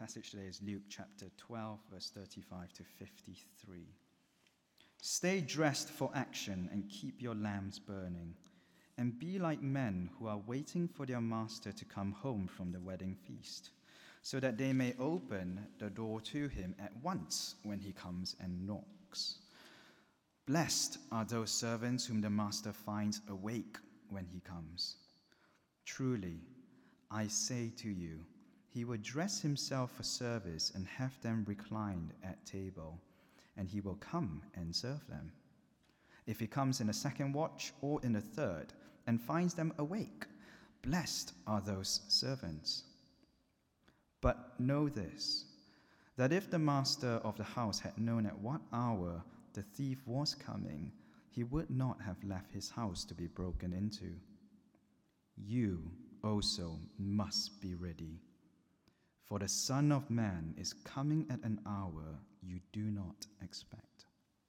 passage today is Luke chapter 12, verse 35 to 53. Stay dressed for action and keep your lamps burning, and be like men who are waiting for their master to come home from the wedding feast, so that they may open the door to him at once when he comes and knocks. Blessed are those servants whom the master finds awake when he comes. Truly, I say to you, he will dress himself for service and have them reclined at table, and he will come and serve them. If he comes in the second watch or in the third and finds them awake, blessed are those servants. But know this, that if the master of the house had known at what hour the thief was coming, he would not have left his house to be broken into. You also must be ready, for the Son of Man is coming at an hour you do not expect.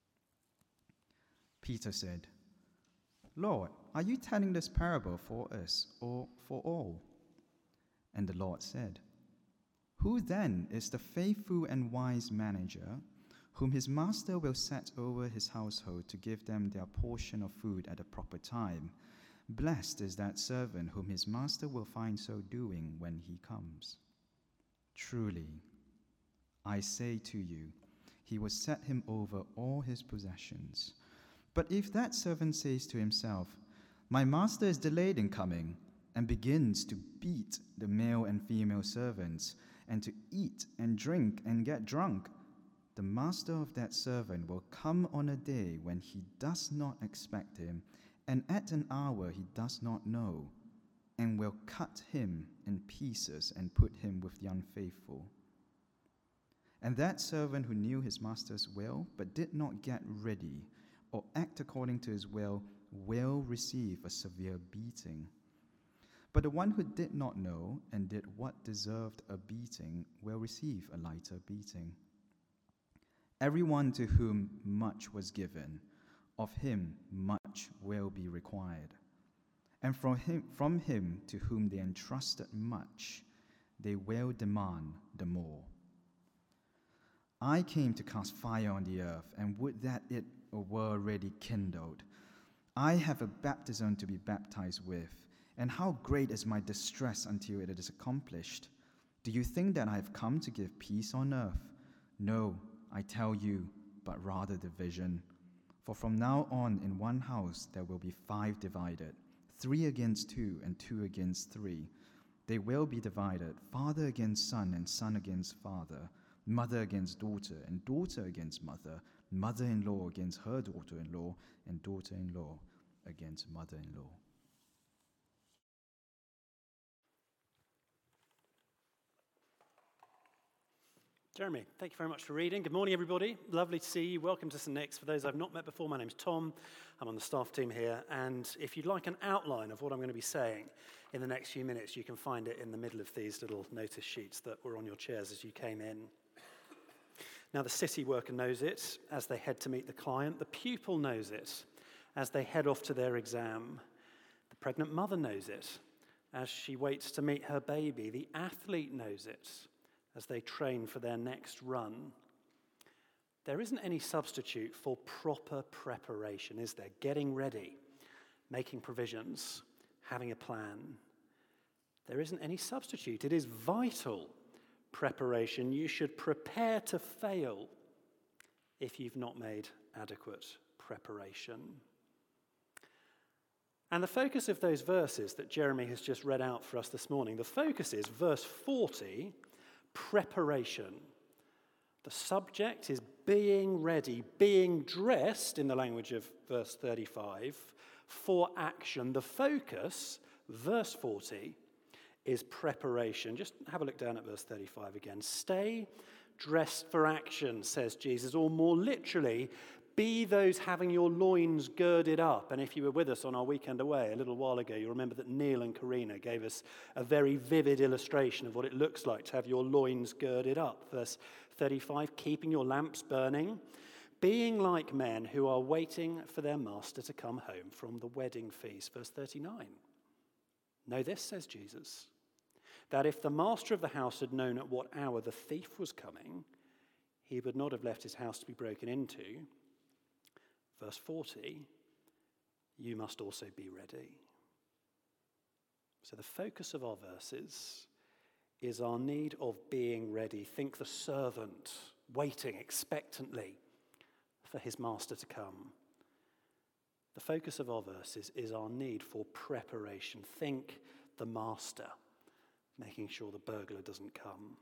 Peter said, Lord, are you telling this parable for us or for all? And the Lord said, Who then is the faithful and wise manager, whom his master will set over his household to give them their portion of food at the proper time? Blessed is that servant whom his master will find so doing when he comes. Truly, I say to you, he will set him over all his possessions. But if that servant says to himself, My master is delayed in coming, and begins to beat the male and female servants, and to eat and drink and get drunk, the master of that servant will come on a day when he does not expect him, and at an hour he does not know, and will cut him in pieces and put him with the unfaithful. And that servant who knew his master's will, but did not get ready or act according to his will receive a severe beating. But the one who did not know and did what deserved a beating will receive a lighter beating. Everyone to whom much was given, of him much will be required. And from him to whom they entrusted much, they will demand the more. I came to cast fire on the earth, and would that it were already kindled. I have a baptism to be baptized with, and how great is my distress until it is accomplished. Do you think that I have come to give peace on earth? No, I tell you, but rather division. For from now on in one house there will be 5 divided, 3 against 2 and 2 against 3. They will be divided, father against son and son against father, mother against daughter and daughter against mother, mother-in-law against her daughter-in-law, and daughter-in-law against mother-in-law. Jeremy, thank you very much for reading. Good morning, everybody. Lovely to see you. Welcome to St. Nick's. For those I've not met before, my name's Tom. I'm on the staff team here. And if you'd like an outline of what I'm going to be saying in the next few minutes, you can find it in the middle of these little notice sheets that were on your chairs as you came in. Now, the city worker knows it as they head to meet the client. The pupil knows it as they head off to their exam. The pregnant mother knows it as she waits to meet her baby. The athlete knows it as they train for their next run. There isn't any substitute for proper preparation, is there? Getting ready, making provisions, having a plan. There isn't any substitute. It is vital preparation. You should prepare to fail if you've not made adequate preparation. And the focus of those verses that Jeremy has just read out for us this morning, the focus is verse 40, preparation. The subject is being ready, being dressed, in the language of verse 35, for action. The focus, verse 40, is preparation. Just have a look down at verse 35 again. Stay dressed for action, says Jesus, or more literally, be those having your loins girded up. And if you were with us on our weekend away a little while ago, you'll remember that Neil and Karina gave us a very vivid illustration of what it looks like to have your loins girded up. Verse 35, keeping your lamps burning, being like men who are waiting for their master to come home from the wedding feast. Verse 39, know this, says Jesus, that if the master of the house had known at what hour the thief was coming, he would not have left his house to be broken into. Verse 40, you must also be ready. So the focus of our verses is our need of being ready. Think the servant waiting expectantly for his master to come. The focus of our verses is our need for preparation. Think the master, making sure the burglar doesn't come.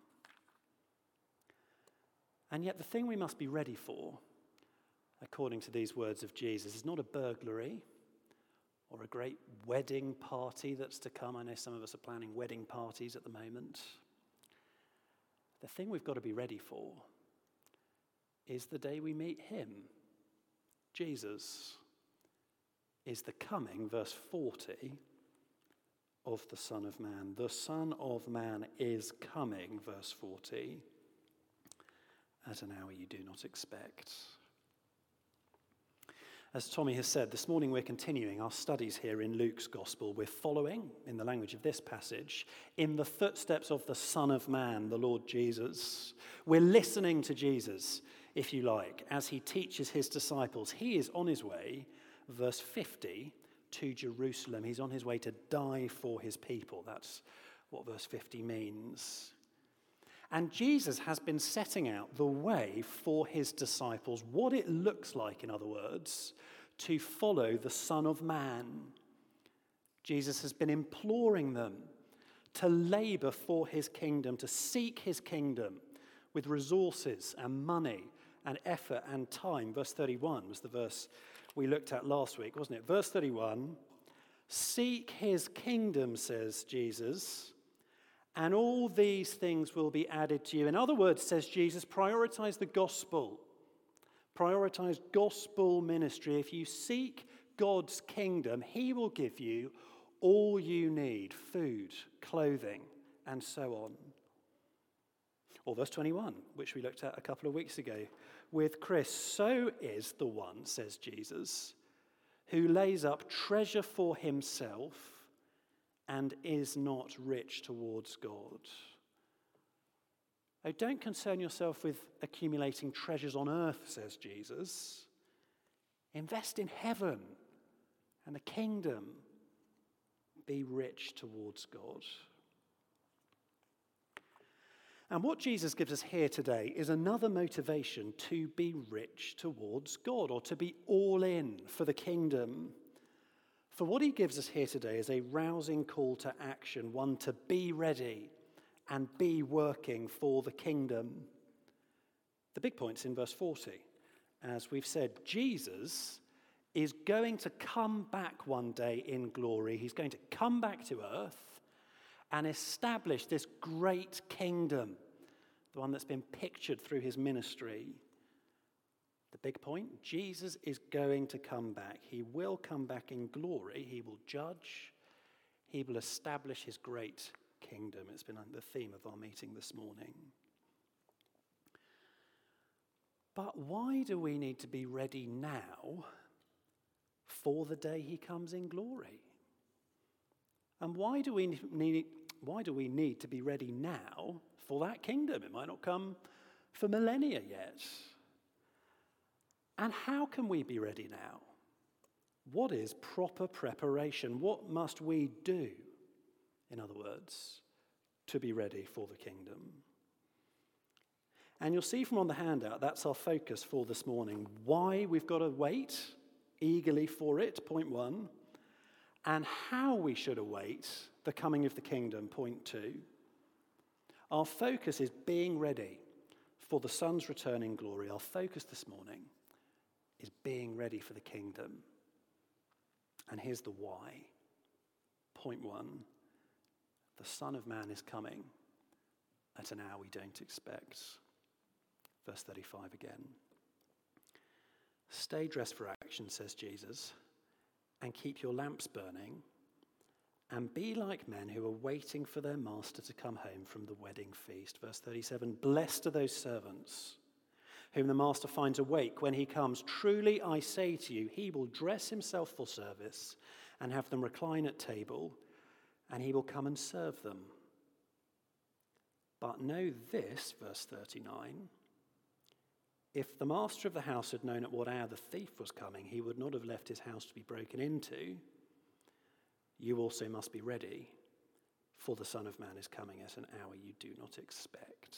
And yet the thing we must be ready for, according to these words of Jesus, is not a burglary or a great wedding party that's to come. I know some of us are planning wedding parties at the moment. The thing we've got to be ready for is the day we meet him. Jesus is the coming, verse 40, of the Son of Man. The Son of Man is coming, verse 40, at an hour you do not expect. As Tommy has said, this morning we're continuing our studies here in Luke's Gospel. We're following, in the language of this passage, in the footsteps of the Son of Man, the Lord Jesus. We're listening to Jesus, if you like, as he teaches his disciples. He is on his way, verse 50, to Jerusalem. He's on his way to die for his people. That's what verse 50 means. And Jesus has been setting out the way for his disciples, what it looks like, in other words, to follow the Son of Man. Jesus has been imploring them to labor for his kingdom, to seek his kingdom with resources and money and effort and time. Verse 31 was the verse we looked at last week, wasn't it? Verse 31, seek his kingdom, says Jesus, and all these things will be added to you. In other words, says Jesus, prioritize the gospel. Prioritize gospel ministry. If you seek God's kingdom, he will give you all you need, food, clothing, and so on. Or verse 21, which we looked at a couple of weeks ago with Chris. So is the one, says Jesus, who lays up treasure for himself and is not rich towards God. Oh, don't concern yourself with accumulating treasures on earth, says Jesus. Invest in heaven and the kingdom. Be rich towards God. And what Jesus gives us here today is another motivation to be rich towards God, or to be all in for the kingdom. For what he gives us here today is a rousing call to action, one to be ready and be working for the kingdom. The big point's in verse 40. As we've said, Jesus is going to come back one day in glory. He's going to come back to earth and establish this great kingdom, the one that's been pictured through his ministry. The big point, Jesus is going to come back. He will come back in glory. He will judge. He will establish his great kingdom. It's been the theme of our meeting this morning. But why do we need to be ready now for the day he comes in glory? And why do we need to be ready now for that kingdom? It might not come for millennia yet. And how can we be ready now? What is proper preparation? What must we do, in other words, to be ready for the kingdom? And you'll see from on the handout, that's our focus for this morning. Why we've got to wait eagerly for it, point 1. And how we should await the coming of the kingdom, point 2. Our focus is being ready for the Son's return in glory. Our focus this morning is being ready for the kingdom. And here's the why. Point 1, the Son of Man is coming at an hour we don't expect. Verse 35 again. Stay dressed for action, says Jesus, and keep your lamps burning, and be like men who are waiting for their master to come home from the wedding feast. Verse 37, blessed are those servants whom the master finds awake when he comes. Truly I say to you, he will dress himself for service and have them recline at table, and he will come and serve them. But know this, verse 39, if the master of the house had known at what hour the thief was coming, he would not have left his house to be broken into. You also must be ready, for the Son of Man is coming at an hour you do not expect.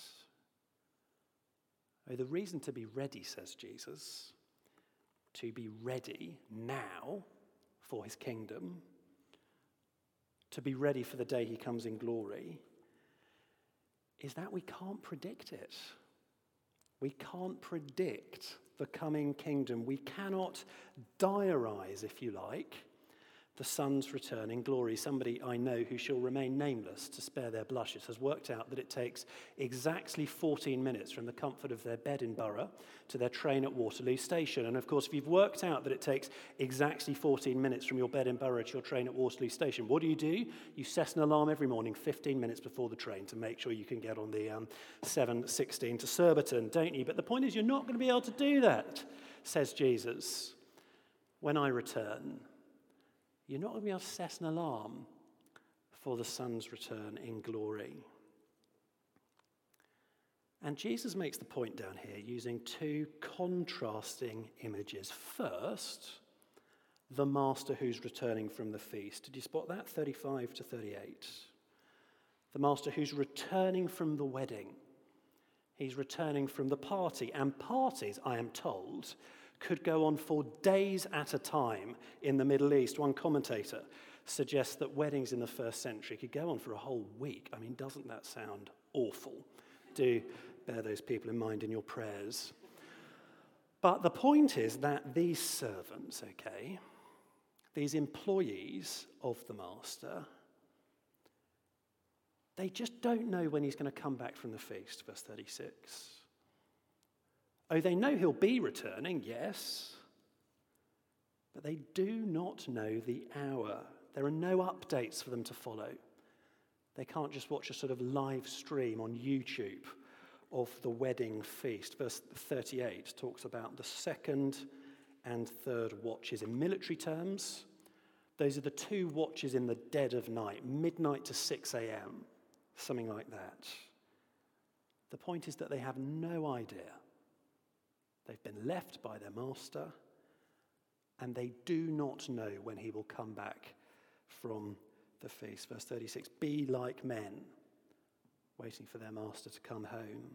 Oh, the reason to be ready, says Jesus, to be ready now for his kingdom, to be ready for the day he comes in glory, is that we can't predict it. We can't predict the coming kingdom. We cannot diarize, if you like, the Son's return in glory. Somebody I know who shall remain nameless to spare their blushes has worked out that it takes exactly 14 minutes from the comfort of their bed in Borough to their train at Waterloo Station. And of course, if you've worked out that it takes exactly 14 minutes from your bed in Borough to your train at Waterloo Station, what do? You set an alarm every morning 15 minutes before the train to make sure you can get on the 7:16 to Surbiton, don't you? But the point is, you're not going to be able to do that, says Jesus, when I return. You're not going to be able to set an alarm for the Son's return in glory. And Jesus makes the point down here using two contrasting images. First, the master who's returning from the feast. Did you spot that? 35 to 38. The master who's returning from the wedding. He's returning from the party. And parties, I am told, could go on for days at a time in the Middle East. One commentator suggests that weddings in the first century could go on for a whole week. I mean, doesn't that sound awful? Do bear those people in mind in your prayers. But the point is that these servants, these employees of the master, they just don't know when he's going to come back from the feast, verse 36. Oh, they know he'll be returning, yes, but they do not know the hour. There are no updates for them to follow. They can't just watch a sort of live stream on YouTube of the wedding feast. Verse 38 talks about the second and third watches. In military terms, those are the two watches in the dead of night, midnight to 6 a.m., something like that. The point is that they have no idea. They've been left by their master, and they do not know when he will come back from the feast. Verse 36, be like men, waiting for their master to come home.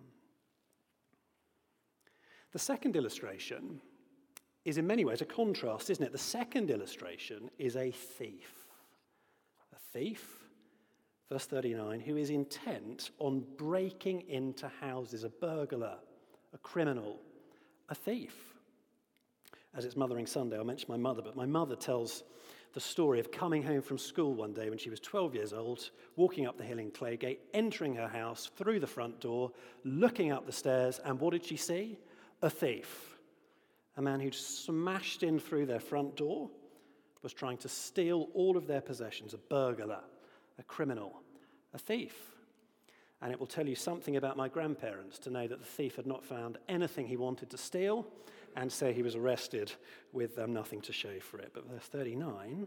The second illustration is in many ways a contrast, isn't it? The second illustration is a thief. A thief, verse 39, who is intent on breaking into houses, a burglar, a criminal, a thief. As it's Mothering Sunday, I'll mention my mother, but my mother tells the story of coming home from school one day when she was 12 years old, walking up the hill in Claygate, entering her house through the front door, looking up the stairs, and what did she see? A thief. A man who'd smashed in through their front door, was trying to steal all of their possessions, a burglar, a criminal, a thief. And it will tell you something about my grandparents to know that the thief had not found anything he wanted to steal, and so he was arrested with nothing to show for it. But verse 39,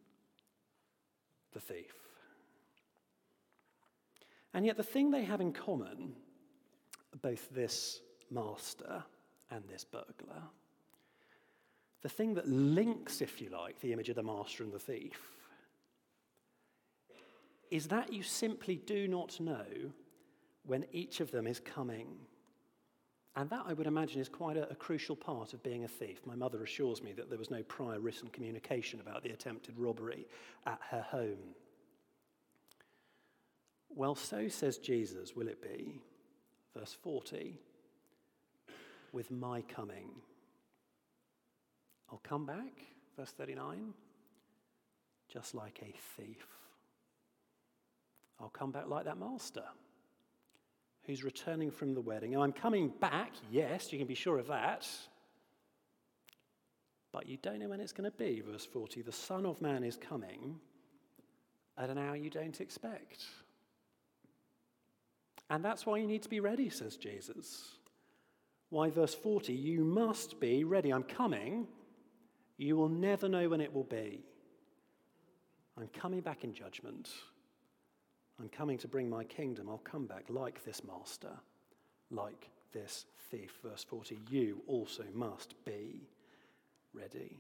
the thief. And yet the thing they have in common, both this master and this burglar, the thing that links, if you like, the image of the master and the thief, is that you simply do not know when each of them is coming. And that, I would imagine, is quite a crucial part of being a thief. My mother assures me that there was no prior written communication about the attempted robbery at her home. Well, so says Jesus, will it be, verse 40, with my coming. I'll come back, verse 39, just like a thief. I'll come back like that master who's returning from the wedding. I'm coming back, yes, you can be sure of that. But you don't know when it's going to be, verse 40. The Son of Man is coming at an hour you don't expect. And that's why you need to be ready, says Jesus. Why, verse 40, you must be ready. I'm coming. You will never know when it will be. I'm coming back in judgment. I'm coming to bring my kingdom. I'll come back like this master, like this thief. Verse 40, you also must be ready.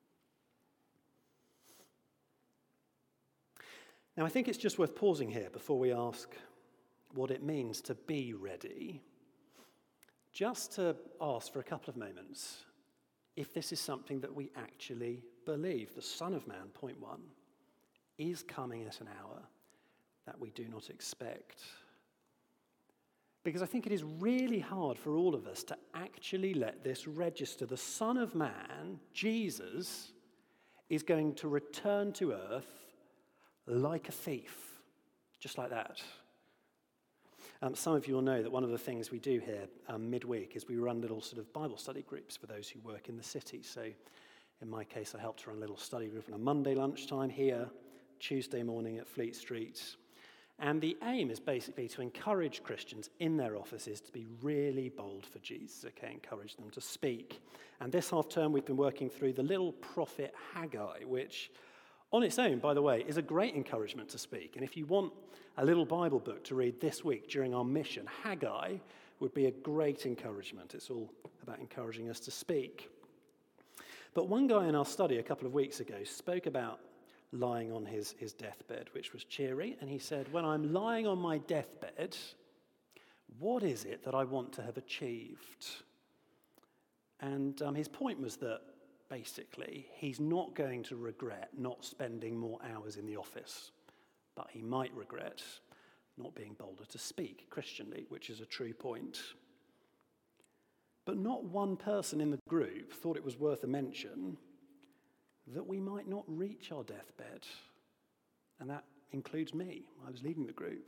Now, I think it's just worth pausing here before we ask what it means to be ready, just to ask for a couple of moments if this is something that we actually believe. The Son of Man, point one, is coming at an hour that we do not expect. Because I think it is really hard for all of us to actually let this register. The Son of Man, Jesus, is going to return to earth like a thief, just like that. Some of you will know that one of the things we do here midweek is we run little sort of Bible study groups for those who work in the city. So in my case, I help to run a little study group on a Monday lunchtime here, Tuesday morning at Fleet Street. And the aim is basically to encourage Christians in their offices to be really bold for Jesus, okay, encourage them to speak. And this half term, we've been working through the little prophet Haggai, which on its own, by the way, is a great encouragement to speak. And if you want a little Bible book to read this week during our mission, Haggai would be a great encouragement. It's all about encouraging us to speak. But one guy in our study a couple of weeks ago spoke about lying on his deathbed, which was cheery. And he said, when I'm lying on my deathbed, what is it that I want to have achieved? And his point was that basically, he's not going to regret not spending more hours in the office, but he might regret not being bolder to speak Christianly, which is a true point. But not one person in the group thought it was worth a mention that we might not reach our deathbed. And that includes me. I was leading the group.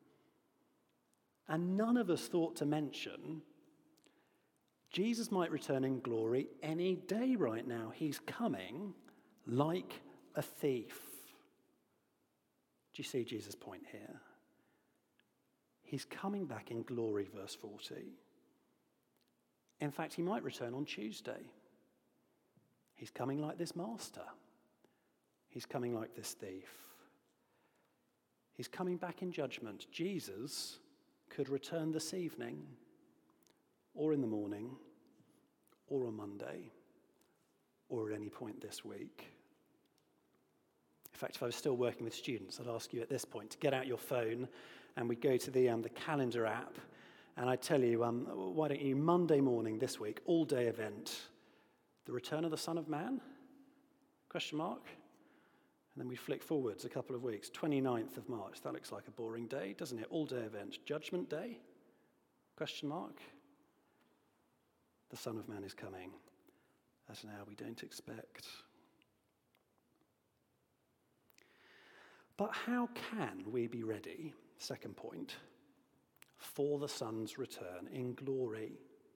And none of us thought to mention Jesus might return in glory any day right now. He's coming like a thief. Do you see Jesus' point here? He's coming back in glory, verse 40. In fact, he might return on Tuesday. He's coming like this master. He's coming like this thief. He's coming back in judgment. Jesus could return this evening, or in the morning, or on Monday, or at any point this week. In fact, if I was still working with students, I'd ask you at this point to get out your phone and we'd go to the calendar app, and I'd tell you, why don't you, Monday morning this week, all-day event, the return of the Son of Man? Question mark. And then we flick forwards a couple of weeks, 29th of March. That looks like a boring day, doesn't it? All-day event. Judgment Day? Question mark. The Son of Man is coming at an hour we don't expect. But how can we be ready, second point, for the Son's return in glory?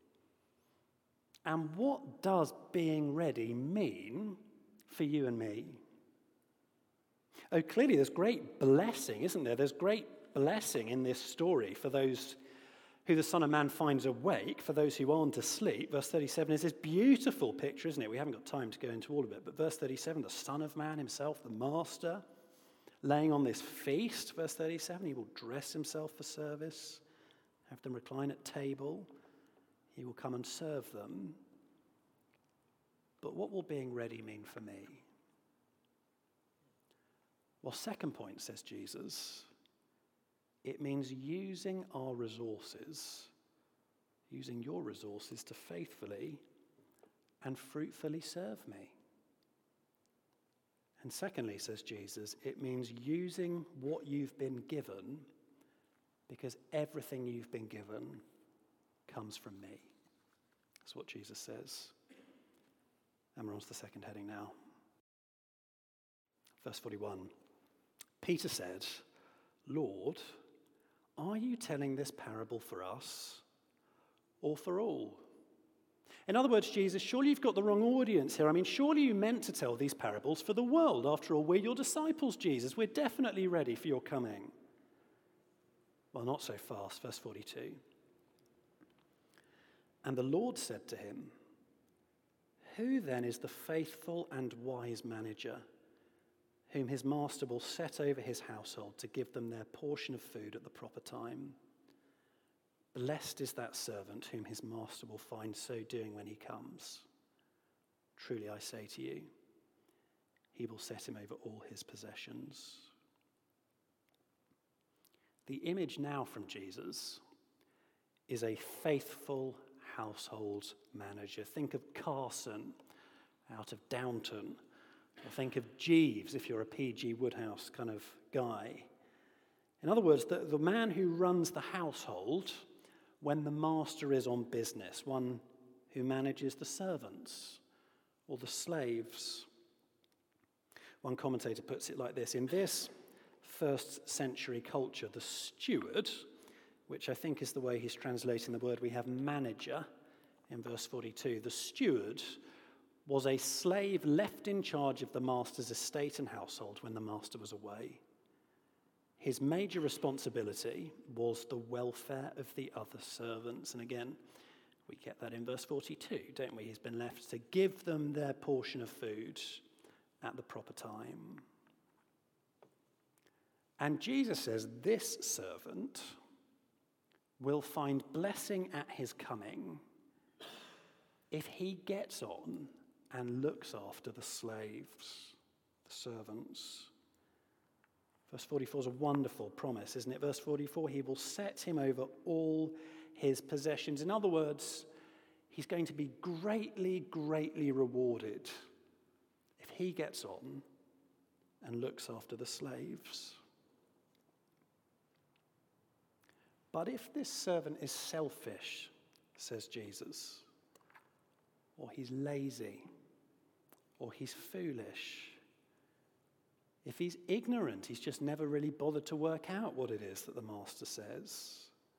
And what does being ready mean for you and me? Oh, clearly there's great blessing, isn't there? There's great blessing in this story for those who the Son of Man finds awake, for those who aren't asleep. Verse 37 is this beautiful picture, isn't it? We haven't got time to go into all of it, but verse 37, the Son of Man himself, the Master, laying on this feast. Verse 37, he will dress himself for service, have them recline at table. He will come and serve them. But what will being ready mean for me? Well, second point, says Jesus, it means using our resources, using your resources to faithfully and fruitfully serve me. And secondly, says Jesus, it means using what you've been given, because everything you've been given comes from me. That's what Jesus says. And we're on to the second heading now. Verse 41. Peter said, Lord, are you telling this parable for us or for all? In other words, Jesus, surely you've got the wrong audience here. I mean, surely you meant to tell these parables for the world. After all, we're your disciples, Jesus. We're definitely ready for your coming. Well, not so fast. Verse 42. And the Lord said to him, who then is the faithful and wise manager whom his master will set over his household to give them their portion of food at the proper time. Blessed is that servant whom his master will find so doing when he comes. Truly I say to you, he will set him over all his possessions. The image now from Jesus is a faithful household manager. Think of Carson out of Downton, or think of Jeeves if you're a P.G. Wodehouse kind of guy. In other words, the man who runs the household when the master is on business, one who manages the servants or the slaves. One commentator puts it like this: in this first century culture, the steward, which I think is the way he's translating the word we have, manager, in verse 42, the steward was a slave left in charge of the master's estate and household when the master was away. His major responsibility was the welfare of the other servants. And again, we get that in verse 42, don't we? He's been left to give them their portion of food at the proper time. And Jesus says this servant will find blessing at his coming if he gets on and looks after the slaves, the servants. Verse 44 is a wonderful promise, isn't it? Verse 44, he will set him over all his possessions. In other words, he's going to be greatly, greatly rewarded if he gets on and looks after the slaves. But if this servant is selfish, says Jesus, or he's lazy, or he's foolish, if he's ignorant, he's just never really bothered to work out what it is that the master says,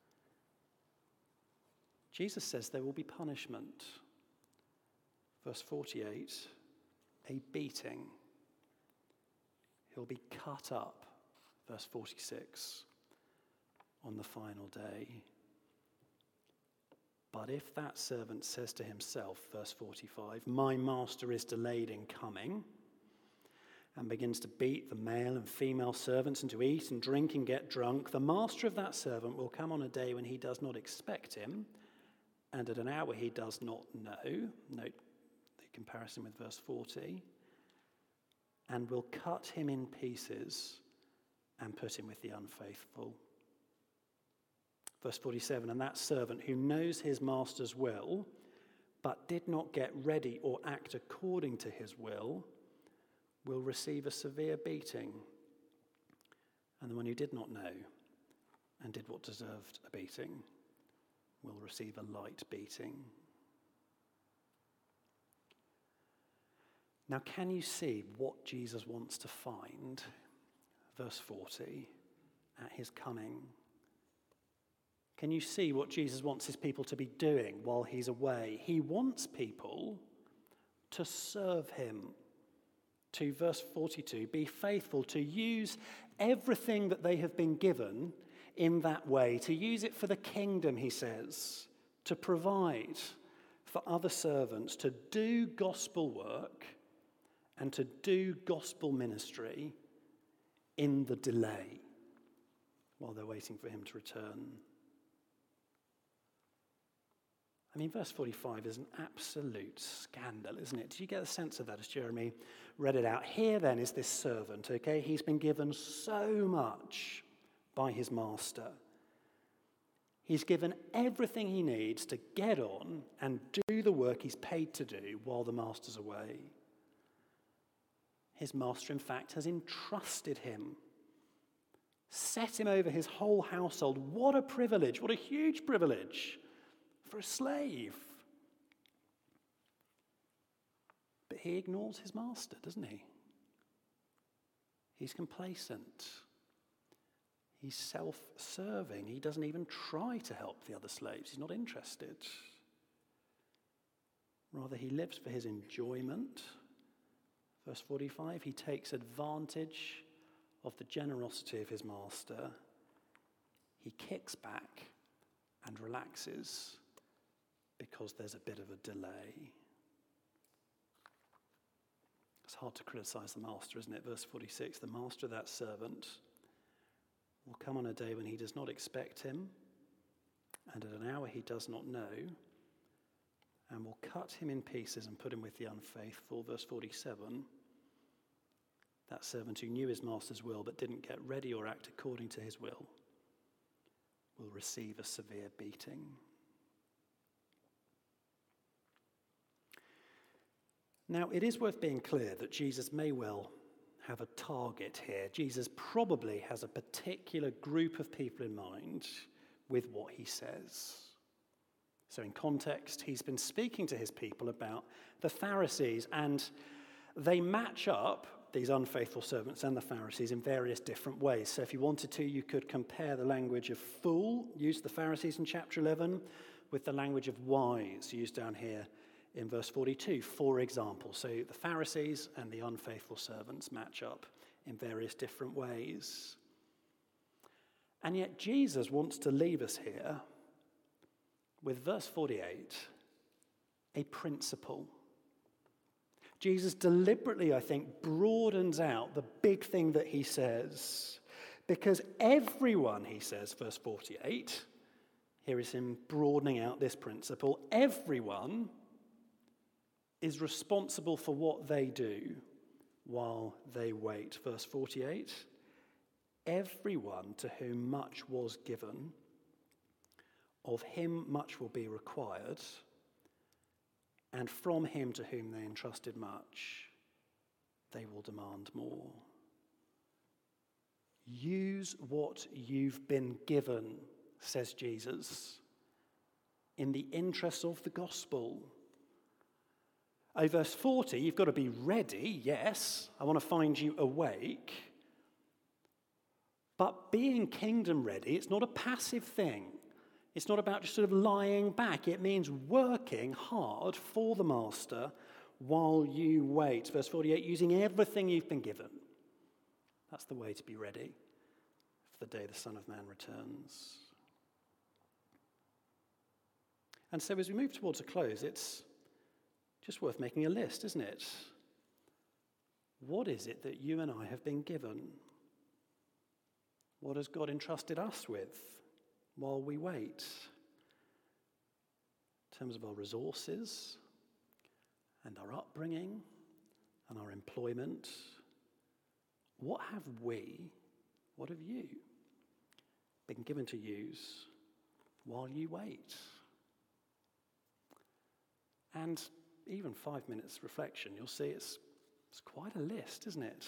Jesus says there will be punishment. Verse 48, a beating. He'll be cut up. Verse 46, on the final day. But if that servant says to himself, verse 45, my master is delayed in coming, and begins to beat the male and female servants and to eat and drink and get drunk, the master of that servant will come on a day when he does not expect him, and at an hour he does not know. Note the comparison with verse 40. And will cut him in pieces and put him with the unfaithful. Verse 47, and that servant who knows his master's will, but did not get ready or act according to his will receive a severe beating. And the one who did not know and did what deserved a beating will receive a light beating. Now, can you see what Jesus wants to find, verse 40, at his coming? Can you see what Jesus wants his people to be doing while he's away? He wants people to serve him. To verse 42, be faithful, to use everything that they have been given in that way, to use it for the kingdom, he says, to provide for other servants, to do gospel work and to do gospel ministry in the delay while they're waiting for him to return. I mean, verse 45 is an absolute scandal, isn't it? Do you get a sense of that as Jeremy read it out? Here then is this servant, okay? He's been given so much by his master. He's given everything he needs to get on and do the work he's paid to do while the master's away. His master, in fact, has entrusted him, set him over his whole household. What a privilege, what a huge privilege for a slave. But he ignores his master, doesn't he? He's complacent. He's self-serving. He doesn't even try to help the other slaves. He's not interested. Rather, he lives for his enjoyment. Verse 45, he takes advantage of the generosity of his master. He kicks back and relaxes because there's a bit of a delay. It's hard to criticize the master, isn't it? Verse 46, the master of that servant will come on a day when he does not expect him, and at an hour he does not know, and will cut him in pieces and put him with the unfaithful. Verse 47, that servant who knew his master's will but didn't get ready or act according to his will receive a severe beating. Now, it is worth being clear that Jesus may well have a target here. Jesus probably has a particular group of people in mind with what he says. So in context, he's been speaking to his people about the Pharisees, and they match up, these unfaithful servants and the Pharisees, in various different ways. So if you wanted to, you could compare the language of fool, used the Pharisees in chapter 11, with the language of wise, used down here in verse 42, for example. So the Pharisees and the unfaithful servants match up in various different ways. And yet Jesus wants to leave us here with verse 48, a principle. Jesus deliberately, I think, broadens out the big thing that he says, because everyone, he says, verse 48, here is him broadening out this principle, everyone is responsible for what they do while they wait. Verse 48, everyone to whom much was given, of him much will be required, and from him to whom they entrusted much, they will demand more. Use what you've been given, says Jesus, in the interests of the gospel. Oh, verse 40, you've got to be ready, yes, I want to find you awake. But being kingdom ready, it's not a passive thing. It's not about just sort of lying back. It means working hard for the master while you wait. Verse 48, using everything you've been given. That's the way to be ready for the day the Son of Man returns. And so as we move towards a close, it's just worth making a list, isn't it? What is it that you and I have been given? What has God entrusted us with while we wait? In terms of our resources and our upbringing and our employment, what have we, what have you been given to use while you wait? And even 5 minutes reflection, you'll see it's quite a list, isn't it?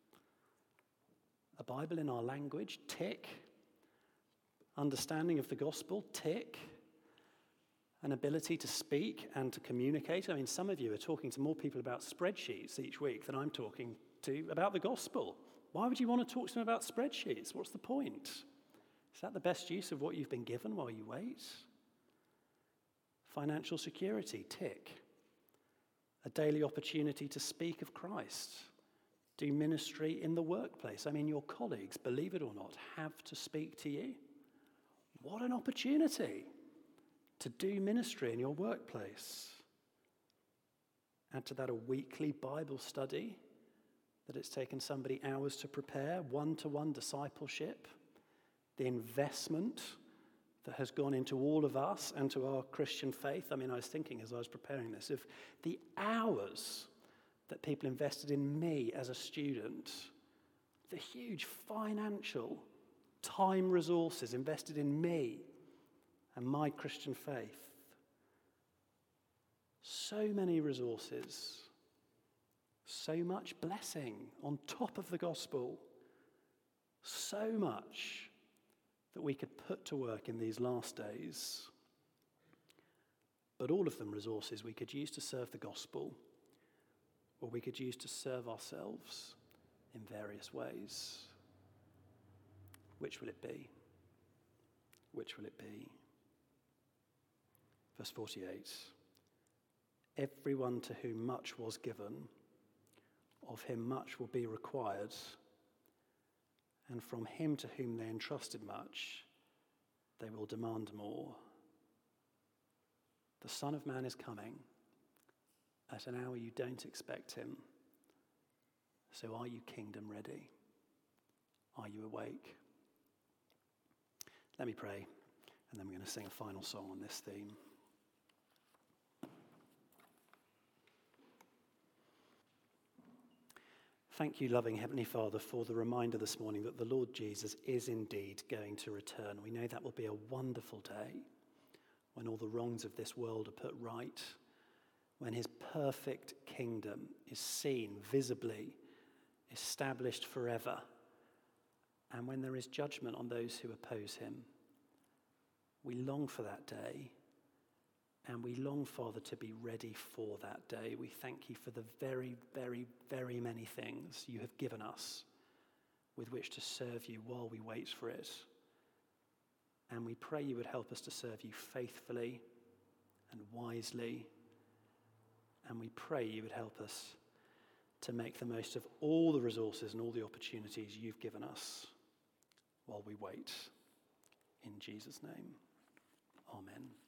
A Bible in our language, tick. Understanding of the gospel, tick. An ability to speak and to communicate. I mean, some of you are talking to more people about spreadsheets each week than I'm talking to about the gospel. Why would you want to talk to them about spreadsheets? What's the point? Is that the best use of what you've been given while you wait? Financial security, tick. A daily opportunity to speak of Christ. Do ministry in the workplace. I mean, your colleagues, believe it or not, have to speak to you. What an opportunity to do ministry in your workplace. Add to that a weekly Bible study that it's taken somebody hours to prepare, one-to-one discipleship, the investment that has gone into all of us and to our Christian faith. I mean, I was thinking as I was preparing this of the hours that people invested in me as a student, the huge financial time resources invested in me and my Christian faith. So many resources, so much blessing on top of the gospel, so much that we could put to work in these last days. But all of them resources we could use to serve the gospel, or we could use to serve ourselves in various ways. Which will it be? Which will it be? Verse 48. Everyone to whom much was given, of him much will be required, and from him to whom they entrusted much, they will demand more. The Son of Man is coming at an hour you don't expect him. So are you kingdom ready? Are you awake? Let me pray, and then we're going to sing a final song on this theme. Thank you, loving Heavenly Father, for the reminder this morning that the Lord Jesus is indeed going to return. We know that will be a wonderful day when all the wrongs of this world are put right, when his perfect kingdom is seen visibly, established forever, and when there is judgment on those who oppose him. We long for that day, and we long, Father, to be ready for that day. We thank you for the very, very, very many things you have given us with which to serve you while we wait for it. And we pray you would help us to serve you faithfully and wisely. And we pray you would help us to make the most of all the resources and all the opportunities you've given us while we wait. In Jesus' name, amen.